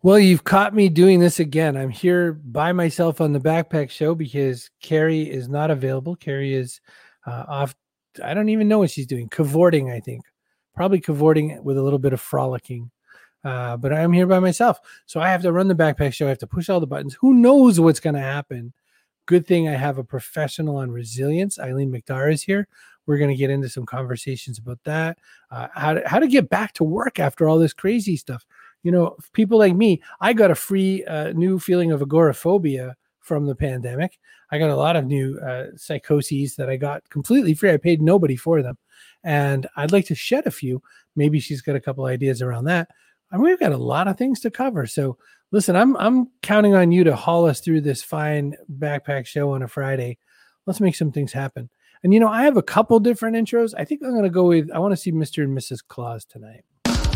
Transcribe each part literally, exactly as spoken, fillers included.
Well, you've caught me doing this again. I'm here by myself on the Backpack Show because Carrie is not available. Carrie is uh, off. I don't even know what she's doing. Cavorting, I think. Probably cavorting with a little bit of frolicking. Uh, but I'm here by myself. So I have to run the Backpack Show. I have to push all the buttons. Who knows what's going to happen? Good thing I have a professional on resilience. Eileen McDar is here. We're going to get into some conversations about that. Uh, how to, how to get back to work after all this crazy stuff. You know, people like me, I got a free uh, new feeling of agoraphobia from the pandemic. I got a lot of new uh, psychoses that I got completely free. I paid nobody for them. And I'd like to shed a few. Maybe she's got a couple ideas around that. I mean, we've got a lot of things to cover. So listen, I'm I'm counting on you to haul us through this fine Backpack Show on a Friday. Let's make some things happen. And, you know, I have a couple different intros. I think I'm going to go with, I want to see Mister and Missus Claus tonight.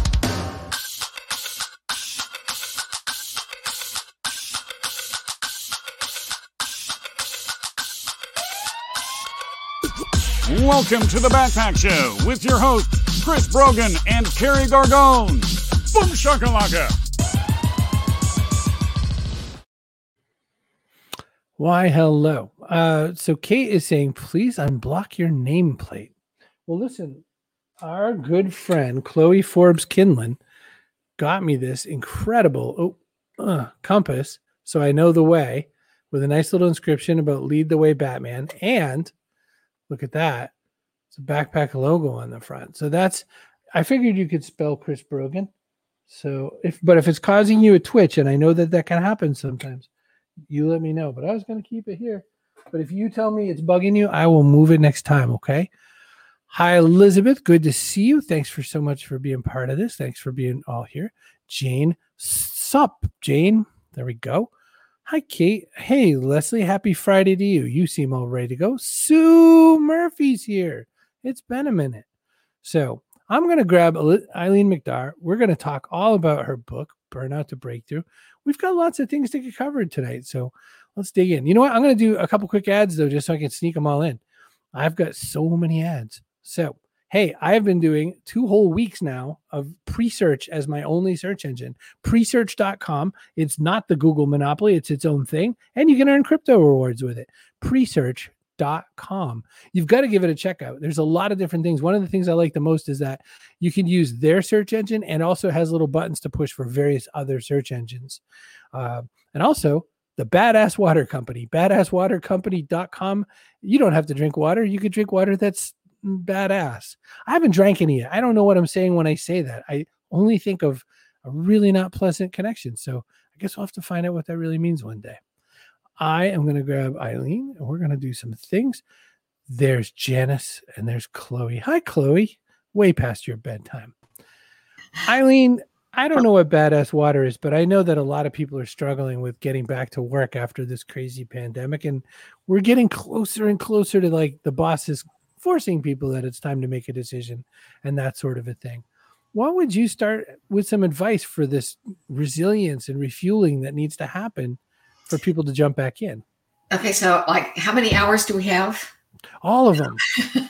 Welcome to the Backpack Show with your hosts, Chris Brogan and Carrie Gargone. Boom shakalaka. Why, hello. Uh, so Kate is saying, please unblock your nameplate. Well, listen, our good friend, Chloe Forbes Kinlan, got me this incredible oh, uh, compass, so I know the way, with a nice little inscription about Lead the Way Batman, and look at that. It's a backpack logo on the front. So that's, I figured you could spell Chris Brogan. So if, but if it's causing you a twitch, and I know that that can happen sometimes, you let me know. But I was going to keep it here. But if you tell me it's bugging you, I will move it next time. Okay. Hi, Elizabeth. Good to see you. Thanks for so much for being part of this. Thanks for being all here. Jane, sup, Jane. There we go. Hi, Kate. Hey, Leslie. Happy Friday to you. You seem all ready to go. Sue Murphy's here. It's been a minute. So I'm going to grab Eileen McDar. We're going to talk all about her book, Burnout to Breakthrough. We've got lots of things to get covered tonight. So let's dig in. You know what? I'm going to do a couple quick ads, though, just so I can sneak them all in. I've got so many ads. So, hey, I have been doing two whole weeks now of Presearch as my only search engine. Presearch dot com. It's not the Google monopoly. It's its own thing. And you can earn crypto rewards with it. Presearch dot com. You've got to give it a check out. There's a lot of different things. One of the things I like the most is that you can use their search engine, and also has little buttons to push for various other search engines. Uh, and also the Badass Water Company, badass water company dot com. You don't have to drink water. You could drink water that's badass. I haven't drank any yet. I don't know what I'm saying when I say that. I only think of a really not pleasant connection. So I guess we'll have to find out what that really means one day. I am going to grab Eileen, and we're going to do some things. There's Janice, and there's Chloe. Hi, Chloe. Way past your bedtime. Eileen, I don't know what badass water is, but I know that a lot of people are struggling with getting back to work after this crazy pandemic, and we're getting closer and closer to, like, the bosses forcing people that it's time to make a decision and that sort of a thing. What would you start with some advice for this resilience and refueling that needs to happen for people to jump back in? Okay, so like how many hours do we have? All of them.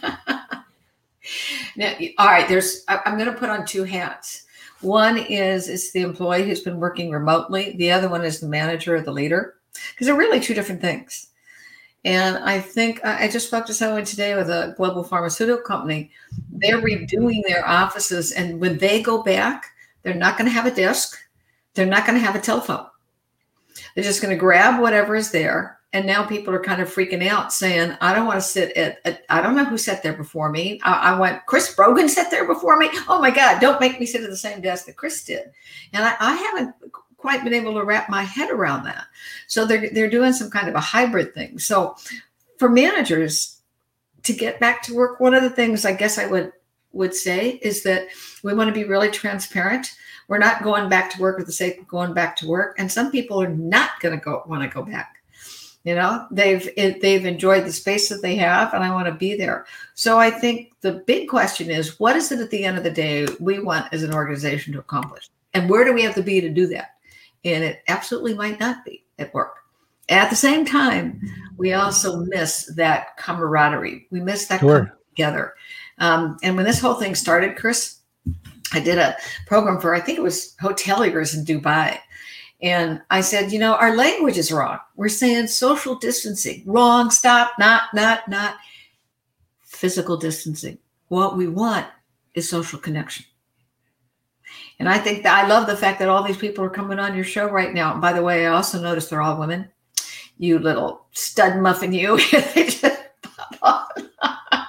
Now, all right, there's I'm going to put on two hats. One is it's the employee who's been working remotely. The other one is the manager or the leader, because they're really two different things. And I think I just spoke to someone today with a global pharmaceutical company. They're redoing their offices, and when they go back, they're not going to have a desk. They're not going to have a telephone. They're just going to grab whatever is there. And now people are kind of freaking out saying, I don't want to sit at, at I don't know who sat there before me. I, I went, Chris Brogan sat there before me. Oh my God, don't make me sit at the same desk that Chris did. And I, I haven't quite been able to wrap my head around that. So they're, they're doing some kind of a hybrid thing. So for managers to get back to work, one of the things I guess I would, would say is that we want to be really transparent. We're not going back to work for the sake of going back to work. And some people are not going to go want to go back. You know, they've it, they've enjoyed the space that they have, and I want to be there. So I think the big question is, what is it at the end of the day we want as an organization to accomplish? And where do we have to be to do that? And it absolutely might not be at work. At the same time, we also miss that camaraderie. We miss that sure. coming together. Um, and when this whole thing started, Chris, I did a program for, I think it was hoteliers in Dubai. And I said, you know, our language is wrong. We're saying social distancing. Wrong, stop, not, not, not. Physical distancing. What we want is social connection. And I think that I love the fact that all these people are coming on your show right now. And by the way, I also noticed they're all women. You little stud muffin, you. They just pop on.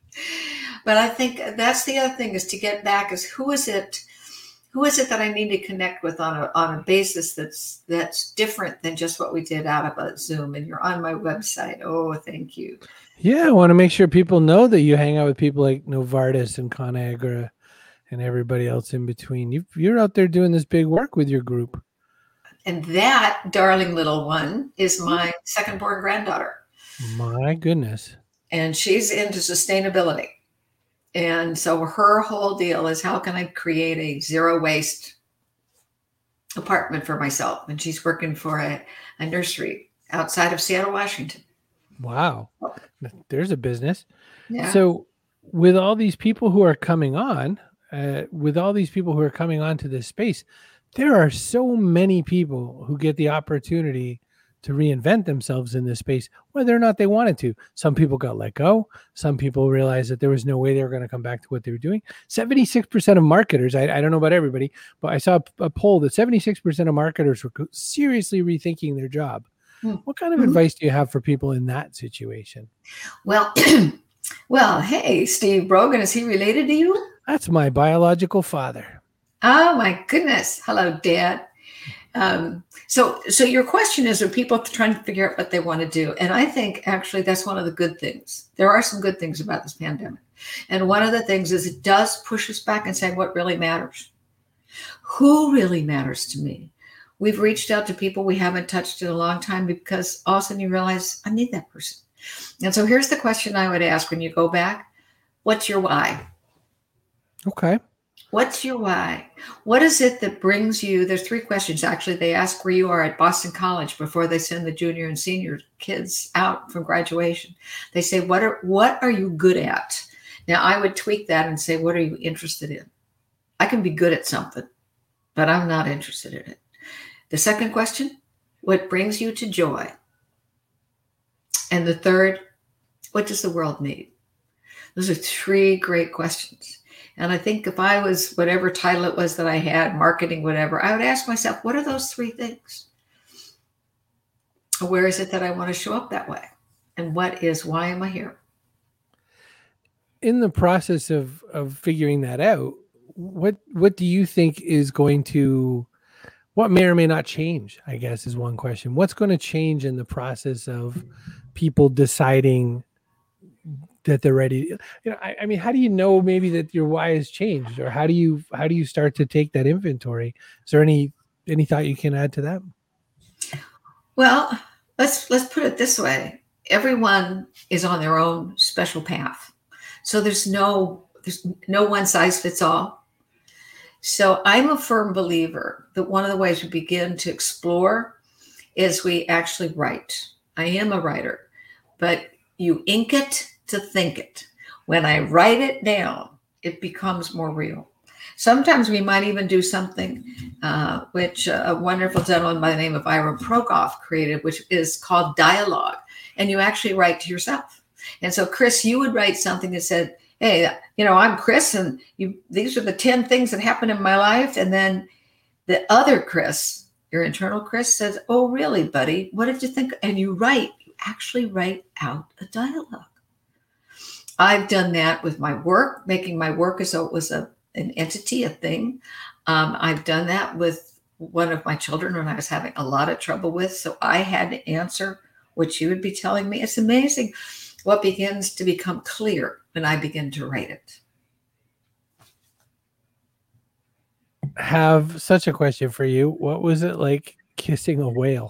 But I think that's the other thing, is to get back is who is it? Who is it that I need to connect with on a on a basis that's that's different than just what we did out of a Zoom? And you're on my website. Oh, thank you. Yeah, I want to make sure people know that you hang out with people like Novartis and ConAgra and everybody else in between. You, you're out there doing this big work with your group. And that darling little one is my second born granddaughter. My goodness. And she's into sustainability. And so her whole deal is, how can I create a zero waste apartment for myself? And she's working for a, a nursery outside of Seattle, Washington. Wow. There's a business. Yeah. So with all these people who are coming on, uh, with all these people who are coming onto this space, there are so many people who get the opportunity to reinvent themselves in this space, whether or not they wanted to. Some people got let go. Some people realized that there was no way they were going to come back to what they were doing. seventy-six percent of marketers, I, I don't know about everybody, but I saw a, a poll that seventy-six percent of marketers were seriously rethinking their job. Hmm. What kind of mm-hmm. advice do you have for people in that situation? Well, well, hey, Steve Brogan, is he related to you? That's my biological father. Oh my goodness. Hello, Dad. Um, so, so your question is, are people trying to figure out what they want to do? And I think actually that's one of the good things. There are some good things about this pandemic. And one of the things is it does push us back and say what really matters. Who really matters to me? We've reached out to people we haven't touched in a long time, because all of a sudden you realize I need that person. And so here's the question I would ask when you go back. What's your why? Okay. What's your why? What is it that brings you? There's three questions, actually. They ask where you are at Boston College before they send the junior and senior kids out from graduation. They say, what are, what are you good at? Now, I would tweak that and say, what are you interested in? I can be good at something, but I'm not interested in it. The second question, what brings you to joy? And the third, what does the world need? Those are three great questions. And I think if I was whatever title it was that I had, marketing, whatever, I would ask myself, what are those three things? Where is it that I want to show up that way? And what is, why am I here? In the process of, of figuring that out, what, what do you think is going to, what may or may not change, I guess, is one question. What's going to change in the process of people deciding that they're ready? You know, I, I mean, how do you know maybe that your why has changed, or how do you how do you start to take that inventory? Is there any any thought you can add to that? Well, let's let's put it this way: everyone is on their own special path, so there's no there's no one size fits all. So I'm a firm believer that one of the ways we begin to explore is we actually write. I am a writer, but you ink it to think it. When I write it down, it becomes more real. Sometimes we might even do something uh, which a wonderful gentleman by the name of Ira Prokof created, which is called dialogue. And you actually write to yourself. And so, Chris, you would write something that said, hey, you know, I'm Chris, and you, these are the ten things that happened in my life. And then the other Chris, your internal Chris, says, oh, really, buddy? What did you think? And you write, you actually write out a dialogue. I've done that with my work, making my work as though it was a, an entity, a thing. Um, I've done that with one of my children when I was having a lot of trouble with. So I had to answer what you would be telling me. It's amazing what begins to become clear when I begin to write it. Have such a question for you. What was it like kissing a whale?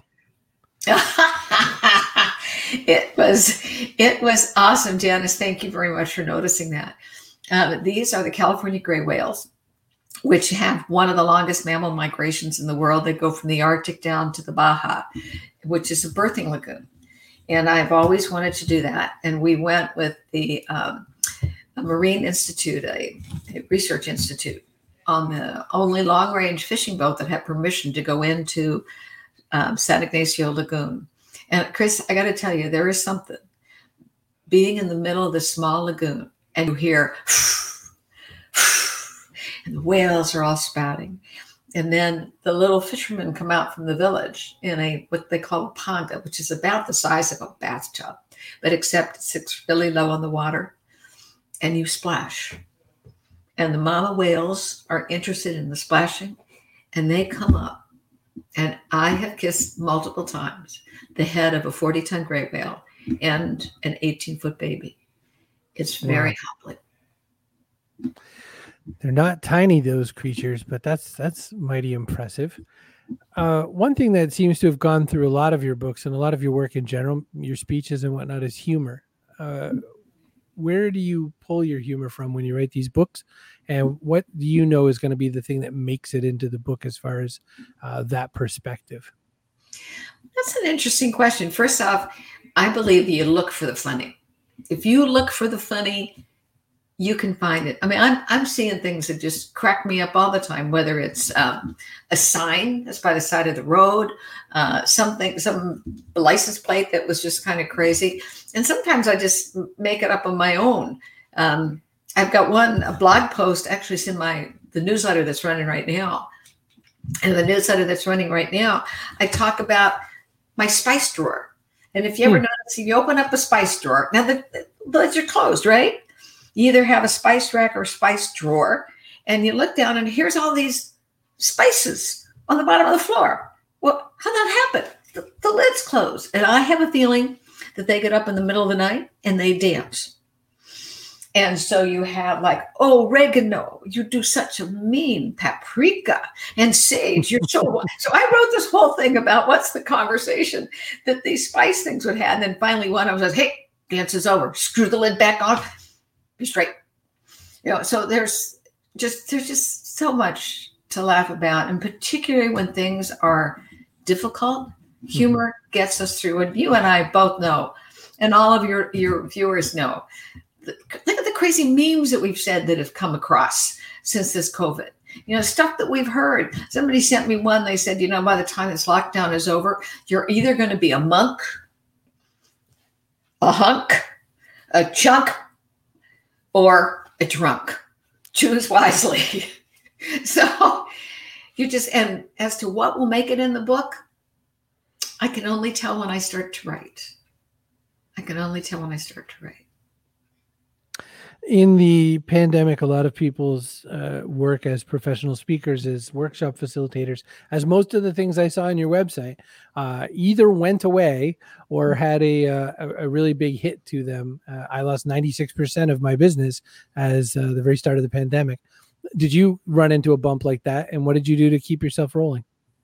It was, it was awesome, Janice. Thank you very much for noticing that. Uh, these are the California gray whales, which have one of the longest mammal migrations in the world. They go from the Arctic down to the Baja, which is a birthing lagoon. And I've always wanted to do that. And we went with the um, a Marine Institute, a, a research institute, on the only long-range fishing boat that had permission to go into um, San Ignacio Lagoon. And Chris, I got to tell you, there is something being in the middle of this small lagoon, and you hear, and the whales are all spouting. And then the little fishermen come out from the village in a what they call a ponga, which is about the size of a bathtub, but except it sits really low on the water, and you splash. And the mama whales are interested in the splashing, and they come up. And I have kissed multiple times the head of a forty-ton gray whale and an eighteen-foot baby. It's very wow. humbling. They're not tiny, those creatures, but that's that's mighty impressive. Uh, one thing that seems to have gone through a lot of your books and a lot of your work in general, your speeches and whatnot, is humor. Uh, where do you pull your humor from when you write these books? And what do you know is going to be the thing that makes it into the book as far as uh, that perspective? That's an interesting question. First off, I believe that you look for the funny. If you look for the funny, you can find it. I mean, I'm I'm seeing things that just crack me up all the time, whether it's um, a sign that's by the side of the road, uh, something, some license plate that was just kind of crazy. And sometimes I just make it up on my own. Um, I've got one, a blog post, actually it's in my, the newsletter that's running right now. And the newsletter that's running right now, I talk about my spice drawer. And if you ever hmm. notice, if you open up a spice drawer, now the, the lids are closed, right? You either have a spice rack or a spice drawer, and you look down and here's all these spices on the bottom of the floor. Well, how'd that happen? The, the lid's closed. And I have a feeling that they get up in the middle of the night and they dance. And so you have like, oh, oregano, you do such a mean paprika and sage. You're so, so I wrote this whole thing about what's the conversation that these spice things would have. And then finally one of them says, hey, dance is over. Screw the lid back on. Be straight. You know, so there's just, there's just so much to laugh about. And particularly when things are difficult, humor mm-hmm. gets us through. And you and I both know, and all of your, your viewers know, look at the crazy memes that we've said that have come across since this COVID. You know, stuff that we've heard. Somebody sent me one. They said, you know, by the time this lockdown is over, you're either going to be a monk, a hunk, a chunk, or a drunk. Choose wisely. So you just, and as to what will make it in the book, I can only tell when I start to write. I can only tell when I start to write. In the pandemic, a lot of people's uh, work as professional speakers, as workshop facilitators, as most of the things I saw on your website, uh, either went away or had a uh, a really big hit to them. Uh, I lost ninety-six percent of my business as uh, the very start of the pandemic. Did you run into a bump like that? And what did you do to keep yourself rolling?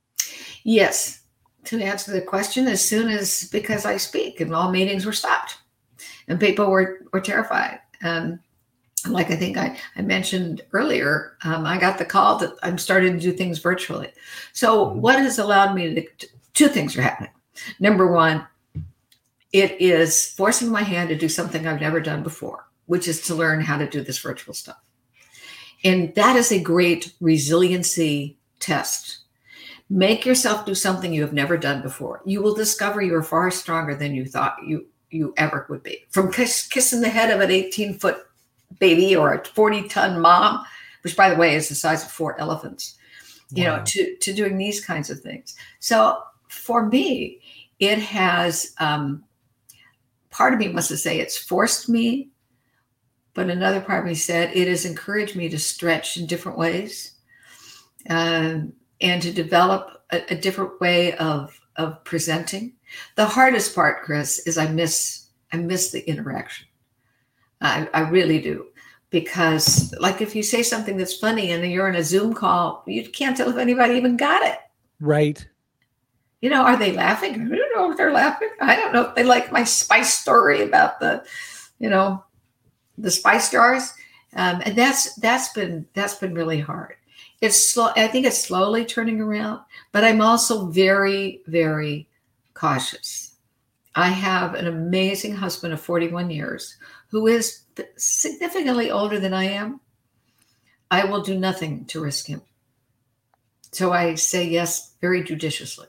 Yes. To answer the question, as soon as, because I speak and all meetings were stopped and people were, were terrified. Um, Like I think I, I mentioned earlier, um, I got the call that I'm starting to do things virtually. So what has allowed me to, two things are happening. Number one, it is forcing my hand to do something I've never done before, which is to learn how to do this virtual stuff. And that is a great resiliency test. Make yourself do something you have never done before. You will discover you are far stronger than you thought you, you ever would be. From kiss, kissing the head of an eighteen foot baby or a forty ton mom, which by the way is the size of four elephants, you wow. know, to, to doing these kinds of things. So for me, it has, um, part of me wants to say it's forced me, but another part of me said it has encouraged me to stretch in different ways um, and to develop a, a different way of, of presenting. The hardest part, Chris, is I miss, I miss the interaction. I, I really do. Because like if you say something that's funny and you're in a Zoom call, you can't tell if anybody even got it. Right. You know, are they laughing? I don't know if they're laughing. I don't know if they like my spice story about the, you know, the spice jars. Um, and that's, that's been, that's been really hard. It's slow. I think it's slowly turning around, but I'm also very, very cautious. I have an amazing husband of forty-one years who is significantly older than I am. I will do nothing to risk him. So I say yes very judiciously.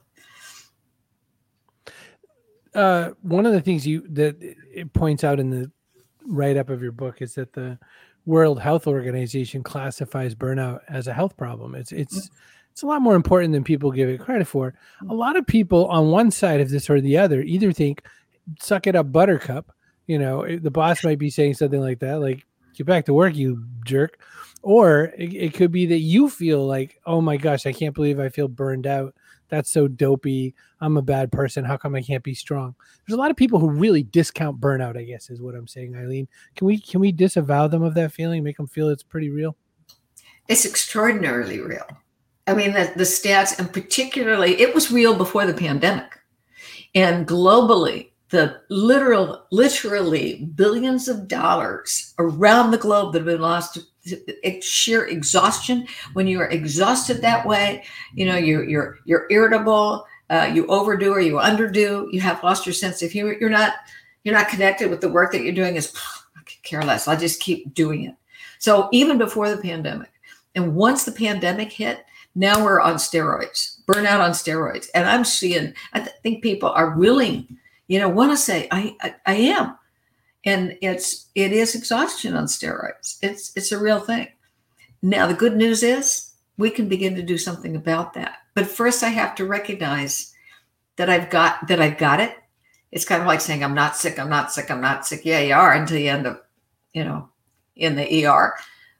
Uh, one of the things you that it points out in the write-up of your book is that the World Health Organization classifies burnout as a health problem. It's it's mm-hmm. it's a lot more important than people give it credit for. A lot of people on one side of this or the other either think, suck it up, buttercup. You know, the boss might be saying something like that, like, get back to work, you jerk. Or it, it could be that you feel like, oh my gosh, I can't believe I feel burned out. That's so dopey. I'm a bad person. How come I can't be strong? There's a lot of people who really discount burnout, I guess, is what I'm saying, Eileen. Can we can we disavow them of that feeling, make them feel it's pretty real? It's extraordinarily real. I mean, the, the stats, and particularly, it was real before the pandemic. And globally, the literal, literally billions of dollars around the globe that have been lost to sheer exhaustion. When you are exhausted that way, you know, you're you're you're irritable, uh, you overdo or you underdo, you have lost your sense of humor. You're not you're not connected with the work that you're doing. Is I could care less. I'll just keep doing it. So even before the pandemic, and once the pandemic hit, now we're on steroids, burnout on steroids, and I'm seeing. I th- think people are willing. You know, want to say I, I I am, and it's it is exhaustion on steroids. It's it's a real thing. Now the good news is we can begin to do something about that. But first, I have to recognize that I've got that I've got it. It's kind of like saying I'm not sick. I'm not sick. I'm not sick. Yeah, you are until you end up, you know, in the E R.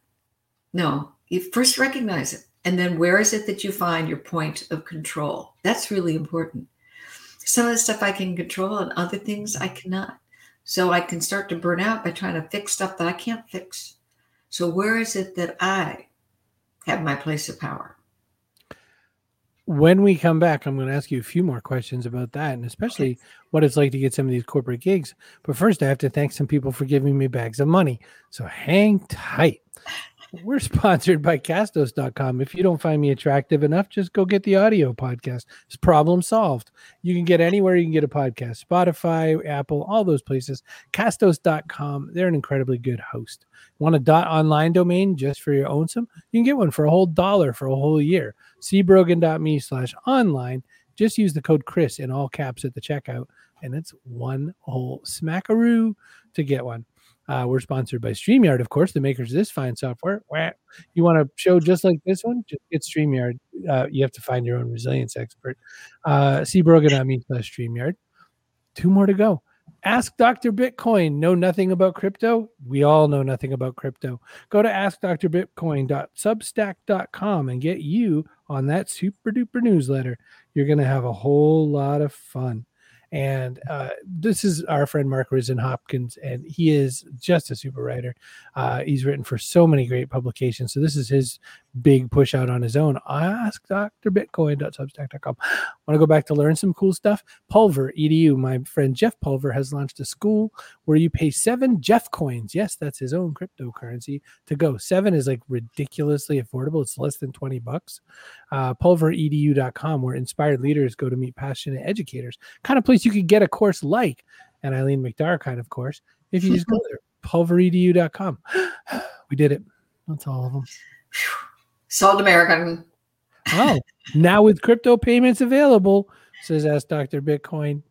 No, you first recognize it, and then where is it that you find your point of control? That's really important. Some of the stuff I can control and other things I cannot. So I can start to burn out by trying to fix stuff that I can't fix. So where is it that I have my place of power? When we come back, I'm going to ask you a few more questions about that, and especially okay. what it's like to get some of these corporate gigs. But first, I have to thank some people for giving me bags of money. So hang tight. We're sponsored by Castos dot com. If you don't find me attractive enough, just go get the audio podcast. It's problem solved. You can get anywhere you can get a podcast. Spotify, Apple, all those places. Castos dot com. They're an incredibly good host. Want a .online domain just for your own some? You can get one for a whole dollar for a whole year. cbrogan.me slash online. Just use the code Chris in all caps at the checkout, and it's one whole smackaroo to get one. Uh, we're sponsored by StreamYard, of course, the makers of this fine software. You want a show just like this one? Just get StreamYard. Uh, you have to find your own resilience expert. Uh, cbrogan.me slash StreamYard. Two more to go. Ask Doctor Bitcoin. Know nothing about crypto? We all know nothing about crypto. Go to ask dr bitcoin dot substack dot com and get you on that super duper newsletter. You're going to have a whole lot of fun. And uh, this is our friend Mark Risen Hopkins, and he is just a super writer. Uh, he's written for so many great publications. So this is his big push out on his own. ask dr bitcoin dot substack dot com. Want to go back to learn some cool stuff? Pulver E D U. My friend Jeff Pulver has launched a school where you pay seven Jeff coins. Yes, that's his own cryptocurrency to go. Seven is like ridiculously affordable. It's less than twenty bucks. Uh, pulver E D U dot com, where inspired leaders go to meet passionate educators. Kind of place you could get a course like an Eileen McDarr kind of course if you just go there. pulver E D U dot com. We did it. That's all of them. Sold American. Oh, now with crypto payments available, says Ask Doctor Bitcoin.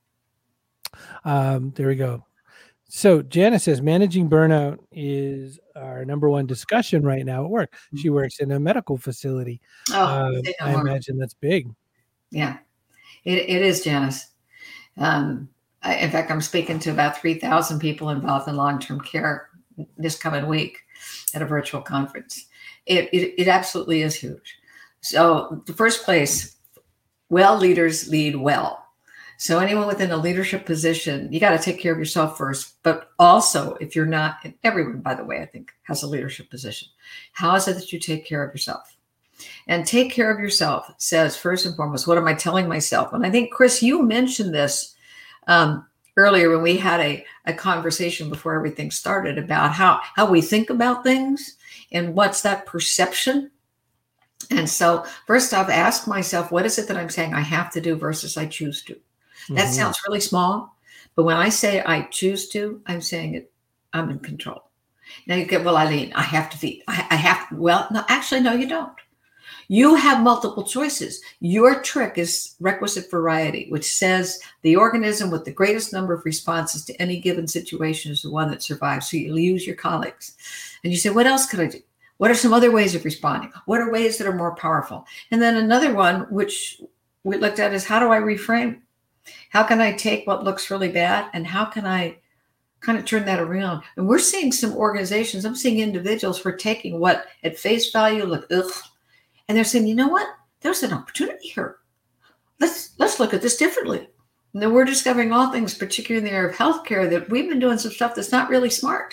Um, there we go. So Janice says managing burnout is our number one discussion right now at work. She works in a medical facility. Oh, uh, I imagine that's big. Yeah, it, it is, Janice. Um, I, in fact, I'm speaking to about three thousand people involved in long-term care this coming week at a virtual conference. It, it, it absolutely is huge. So the first place, well leaders lead well. So anyone within a leadership position, you got to take care of yourself first. But also, if you're not, and everyone, by the way, I think has a leadership position. How is it that you take care of yourself? And take care of yourself says, first and foremost, what am I telling myself? And I think, Chris, you mentioned this um, earlier when we had a, a conversation before everything started about how, how we think about things and what's that perception. And so first off, ask myself, what is it that I'm saying I have to do versus I choose to? That mm-hmm. sounds really small, but when I say I choose to, I'm saying it, I'm in control. Now you get, well, Eileen, I have to feed. I, I have to. Well, no, actually, no, you don't. You have multiple choices. Your trick is requisite variety, which says the organism with the greatest number of responses to any given situation is the one that survives. So you use your colleagues. And you say, what else could I do? What are some other ways of responding? What are ways that are more powerful? And then another one, which we looked at, is how do I reframe? How can I take what looks really bad and how can I kind of turn that around? And we're seeing some organizations, I'm seeing individuals who are taking what at face value look, ugh, and they're saying, you know what? There's an opportunity here. Let's let's look at this differently. And then we're discovering all things, particularly in the area of healthcare, that we've been doing some stuff that's not really smart.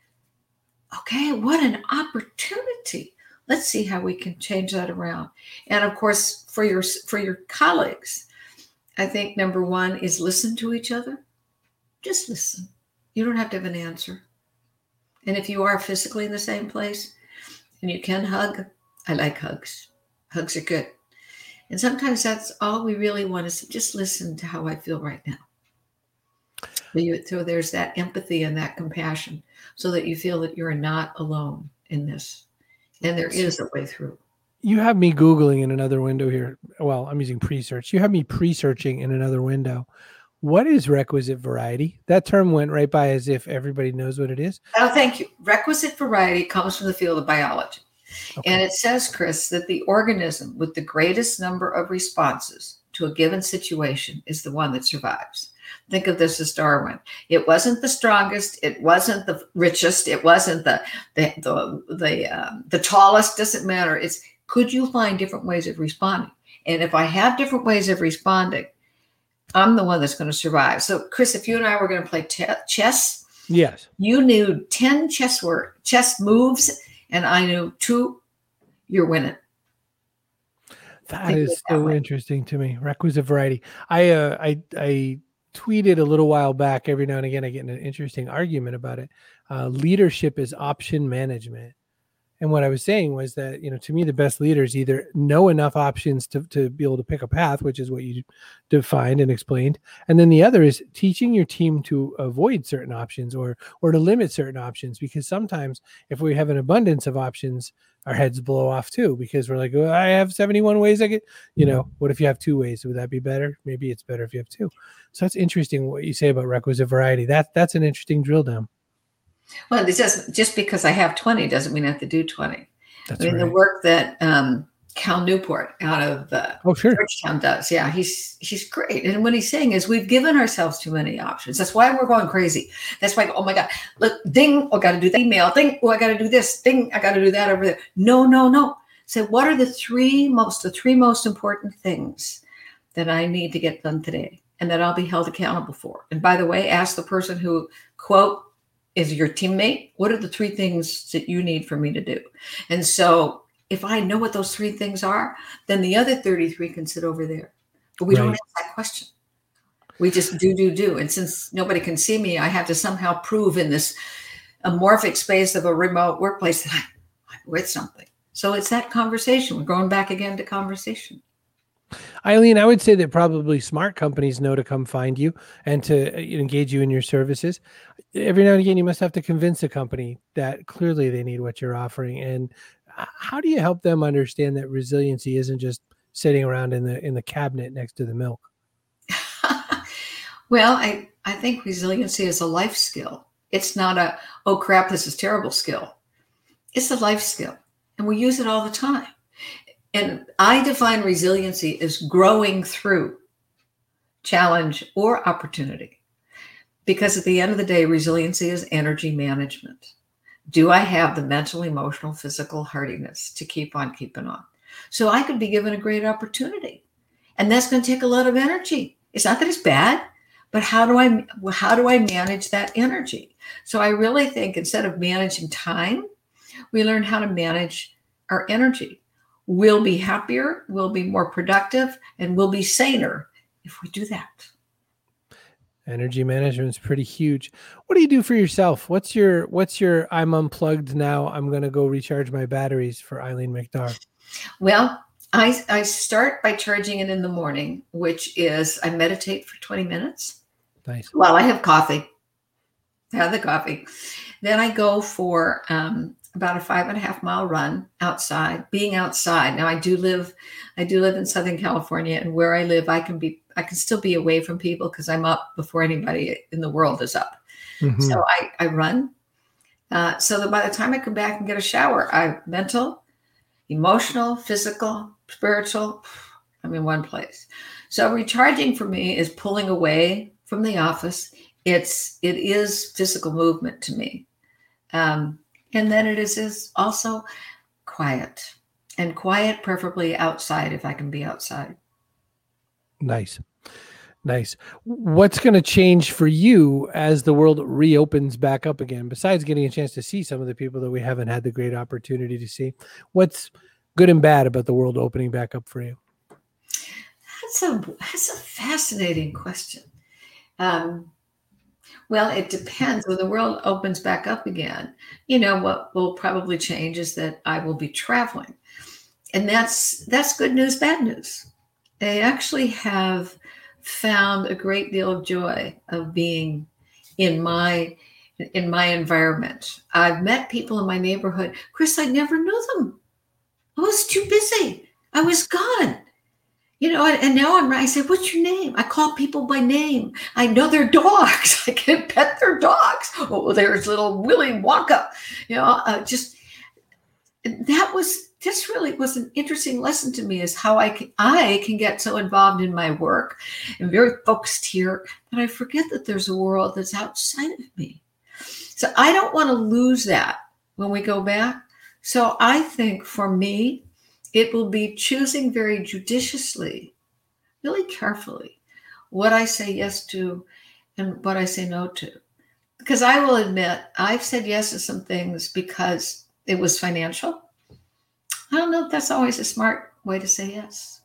Okay, what an opportunity. Let's see how we can change that around. And of course, for your for your colleagues, I think number one is listen to each other. Just listen. You don't have to have an answer. And if you are physically in the same place and you can hug, I like hugs. Hugs are good. And sometimes that's all we really want is to just listen to how I feel right now. So, you, so there's that empathy and that compassion so that you feel that you're not alone in this. And there is a way through. You have me Googling in another window here. Well, I'm using pre-search. You have me pre-searching in another window. What is requisite variety? That term went right by as if everybody knows what it is. Oh, thank you. Requisite variety comes from the field of biology. Okay. And it says, Chris, that the organism with the greatest number of responses to a given situation is the one that survives. Think of this as Darwin. It wasn't the strongest. It wasn't the richest. It wasn't the the the the, um, the tallest. Doesn't matter. It's could you find different ways of responding? And if I have different ways of responding, I'm the one that's going to survive. So, Chris, if you and I were going to play te- chess, yes, you knew ten chess word chess moves, and I knew two. You're winning. That Think is that so way. Interesting to me. Requisite variety. I uh, I I tweeted a little while back. Every now and again, I get in an interesting argument about it. Uh, leadership is option management. And what I was saying was that, you know, to me, the best leaders either know enough options to, to be able to pick a path, which is what you defined and explained. And then the other is teaching your team to avoid certain options or or to limit certain options, because sometimes if we have an abundance of options, our heads blow off too, because we're like, oh, I have seventy-one ways I could, you know, what if you have two ways? Would that be better? Maybe it's better if you have two. So that's interesting what you say about requisite variety. That, that's an interesting drill down. Well, it doesn't, just because I have twenty doesn't mean I have to do twenty. That's I mean, right. The work that um, Cal Newport out of uh, oh, sure. Georgetown does, yeah, he's he's great. And what he's saying is we've given ourselves too many options. That's why we're going crazy. That's why, oh my God, look, ding, oh, I got to do that email, ding, oh, I got to do this, ding, I got to do that over there. No, no, no. So what are the three most, the three most important things that I need to get done today and that I'll be held accountable for? And by the way, ask the person who, quote, is your teammate, what are the three things that you need for me to do? And so if I know what those three things are, then the other thirty-three can sit over there. But we right. don't ask that question. We just do, do, do. And since nobody can see me, I have to somehow prove in this amorphic space of a remote workplace that I'm with something. So it's that conversation. We're going back again to conversation. Eileen, I would say that probably smart companies know to come find you and to engage you in your services. Every now and again, you must have to convince a company that clearly they need what you're offering. And how do you help them understand that resiliency isn't just sitting around in the in the cabinet next to the milk? Well, I, I think resiliency is a life skill. It's not a, oh crap, this is terrible skill. It's a life skill. And we use it all the time. And I define resiliency as growing through challenge or opportunity. Because at the end of the day, resiliency is energy management. Do I have the mental, emotional, physical hardiness to keep on keeping on? So I could be given a great opportunity. And that's going to take a lot of energy. It's not that it's bad, but how do I how do I manage that energy? So I really think instead of managing time, we learn how to manage our energy. We'll be happier, we'll be more productive, and we'll be saner if we do that. Energy management is pretty huge. What do you do for yourself? What's your, what's your, I'm unplugged now, I'm going to go recharge my batteries for Eileen McDarr? Well, I, I start by charging it in the morning, which is I meditate for twenty minutes. Nice. Well, I have coffee. I have the coffee. Then I go for um, about a five and a half mile run outside, being outside. Now I do live, I do live in Southern California, and where I live, I can be, I can still be away from people because I'm up before anybody in the world is up. Mm-hmm. So I, I run. Uh, so that by the time I come back and get a shower, I'm mental, emotional, physical, spiritual, I'm in one place. So recharging for me is pulling away from the office. It's, it is physical movement to me. Um, and then it is, is also quiet, and quiet, preferably outside if I can be outside. Nice. Nice. What's going to change for you as the world reopens back up again, besides getting a chance to see some of the people that we haven't had the great opportunity to see? What's good and bad about the world opening back up for you? That's a, that's a fascinating question. Um, well, it depends. When the world opens back up again, you know, what will probably change is that I will be traveling. And that's, that's good news, bad news. I actually have found a great deal of joy of being in my in my environment. I've met people in my neighborhood. Chris, I never knew them. I was too busy. I was gone. You know, and, and now I'm, I say, what's your name? I call people by name. I know their dogs. I can pet their dogs. Oh, there's little Willy Wonka. You know, uh, just, that was, this really was an interesting lesson to me, is how I can, I can get so involved in my work and very focused here that I forget that there's a world that's outside of me. So I don't want to lose that when we go back. So I think for me, it will be choosing very judiciously, really carefully, what I say yes to and what I say no to. Because I will admit, I've said yes to some things because it was financial. I don't know if that's always a smart way to say yes.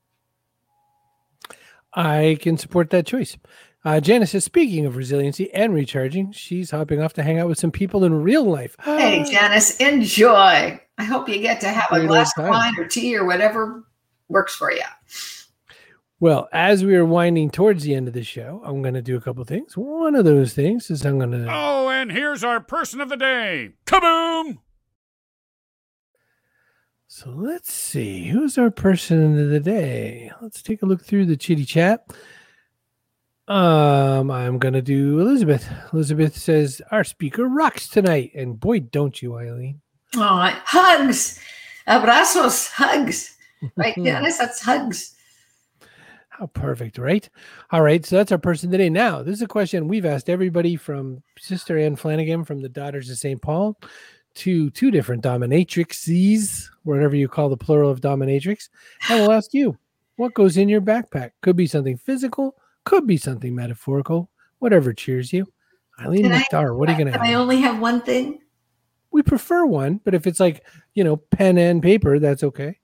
I can support that choice. Uh, Janice is, speaking of resiliency and recharging, she's hopping off to hang out with some people in real life. Hey, Janice, enjoy. I hope you get to have a glass of wine or tea or whatever works for you. Well, as we are winding towards the end of the show, I'm going to do a couple things. One of those things is I'm going to... Oh, and here's our person of the day. Kaboom! So let's see. Who's our person of the day? Let's take a look through the chitty chat. Um, I'm going to do Elizabeth. Elizabeth says, our speaker rocks tonight. And boy, don't you, Eileen. Oh, hugs. Abrazos. Hugs. Right, Dennis? That's hugs. How perfect, right? All right, so that's our person today. Now, this is a question we've asked everybody from Sister Anne Flanagan from the Daughters of Saint Paul to two different dominatrixes, whatever you call the plural of dominatrix. And we'll ask you, what goes in your backpack? Could be something physical, could be something metaphorical, whatever cheers you. Eileen McDar, what are you going to have? I only have one thing? We prefer one, but if it's like, you know, pen and paper, that's okay.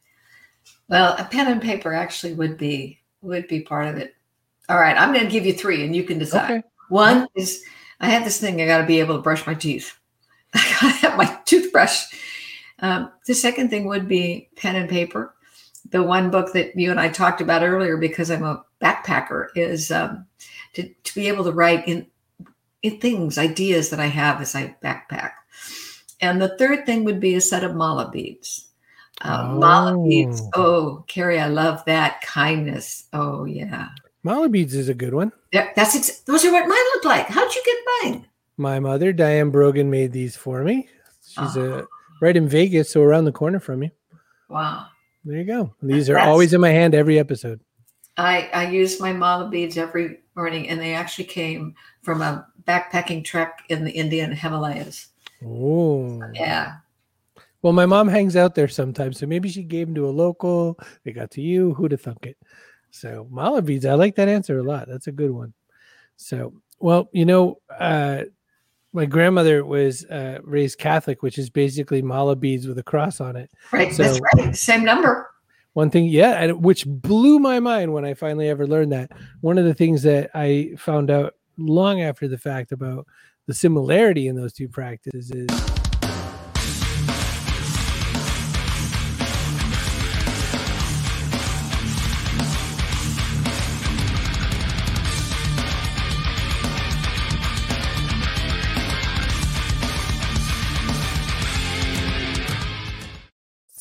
Well, a pen and paper actually would be would be part of it. All right, I'm going to give you three, and you can decide. Okay. One is, I have this thing, I got to be able to brush my teeth. I got to have my toothbrush. Um, the second thing would be pen and paper. The one book that you and I talked about earlier, because I'm a backpacker, is um, to, to be able to write in, in things, ideas that I have as I backpack. And the third thing would be a set of mala beads. Uh, oh. Mala beads. Oh, Carrie, I love that. Kindness. Oh, yeah. Mala beads is a good one. Yeah, that's ex- those are what mine look like. How'd you get mine? My mother, Diane Brogan, made these for me. She's oh. uh, right in Vegas, so around the corner from me. Wow. There you go. These are that's, always in my hand every episode. I, I use my mala beads every morning, and they actually came from a backpacking trek in the Indian Himalayas. Oh. Yeah. Well, my mom hangs out there sometimes, so maybe she gave them to a local. They got to you. Who'd have thunk it? So mala beads, I like that answer a lot. That's a good one. So, well, you know, uh, my grandmother was uh, raised Catholic, which is basically mala beads with a cross on it. Right. So, that's right. Same number. One thing, yeah, and which blew my mind when I finally ever learned that. One of the things that I found out long after the fact about the similarity in those two practices is